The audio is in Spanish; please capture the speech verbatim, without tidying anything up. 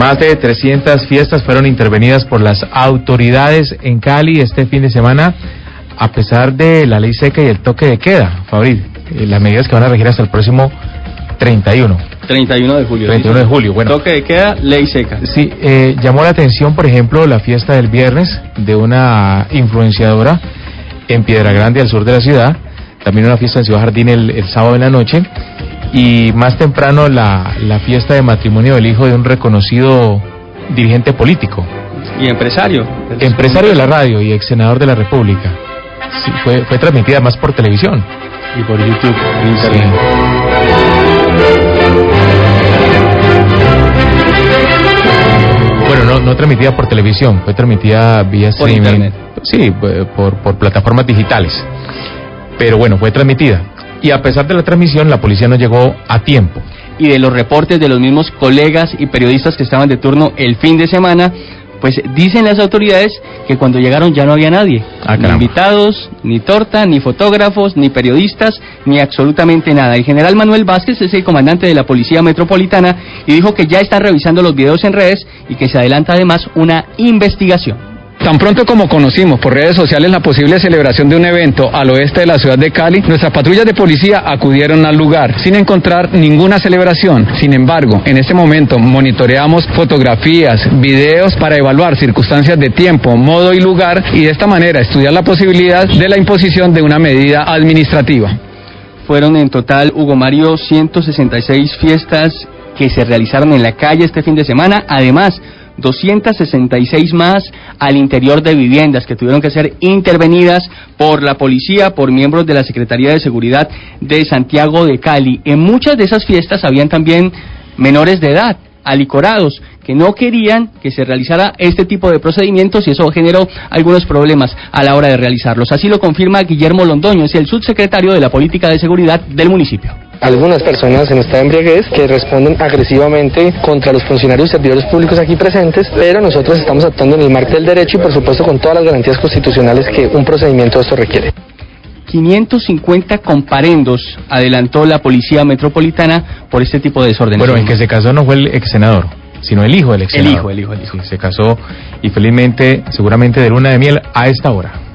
Más de trescientas fiestas fueron intervenidas por las autoridades en Cali este fin de semana, a pesar de la ley seca y el toque de queda, Fabril, eh, las medidas que van a regir hasta el próximo treinta y uno. treinta y uno de julio. treinta y uno de julio, bueno. Toque de queda, ley seca. Sí, eh, llamó la atención, por ejemplo, la fiesta del viernes de una influenciadora en Piedra Grande, al sur de la ciudad, también una fiesta en Ciudad Jardín el, el sábado en la noche, y más temprano la, la fiesta de matrimonio del hijo de un reconocido dirigente político. Y empresario. Empresario de la radio y ex senador de la República. Sí, fue, fue transmitida más por televisión. Y por YouTube, en internet. Sí. Bueno, no, no transmitida por televisión, fue transmitida vía por streaming. internet. Sí, por, por plataformas digitales. Pero bueno, fue transmitida. Y a pesar de la transmisión, la policía no llegó a tiempo. Y de los reportes de los mismos colegas y periodistas que estaban de turno el fin de semana, pues dicen las autoridades que cuando llegaron ya no había nadie. Ah, ni invitados, ni torta, ni fotógrafos, ni periodistas, ni absolutamente nada. El general Manuel Vázquez es el comandante de la Policía Metropolitana y dijo que ya están revisando los videos en redes y que se adelanta además una investigación. Tan pronto como conocimos por redes sociales la posible celebración de un evento al oeste de la ciudad de Cali, nuestras patrullas de policía acudieron al lugar sin encontrar ninguna celebración. Sin embargo, en este momento monitoreamos fotografías, videos para evaluar circunstancias de tiempo, modo y lugar y de esta manera estudiar la posibilidad de la imposición de una medida administrativa. Fueron en total, Hugo Mario, ciento sesenta y seis fiestas que se realizaron en la calle este fin de semana. Además, doscientas sesenta y seis más al interior de viviendas que tuvieron que ser intervenidas por la policía, por miembros de la Secretaría de Seguridad de Santiago de Cali. En muchas de esas fiestas habían también menores de edad, alicorados, que no querían que se realizara este tipo de procedimientos y eso generó algunos problemas a la hora de realizarlos. Así lo confirma Guillermo Londoño, es el subsecretario de la Política de Seguridad del municipio. Algunas personas en esta embriaguez que responden agresivamente contra los funcionarios y servidores públicos aquí presentes, pero nosotros estamos actuando en el marco del derecho y por supuesto con todas las garantías constitucionales que un procedimiento de esto requiere. quinientos cincuenta comparendos adelantó la Policía Metropolitana por este tipo de desórdenes. Bueno, el que se casó no fue el ex senador, sino el hijo del ex senador. El hijo, el hijo, el hijo. Sí, se casó y felizmente, seguramente de luna de miel a esta hora.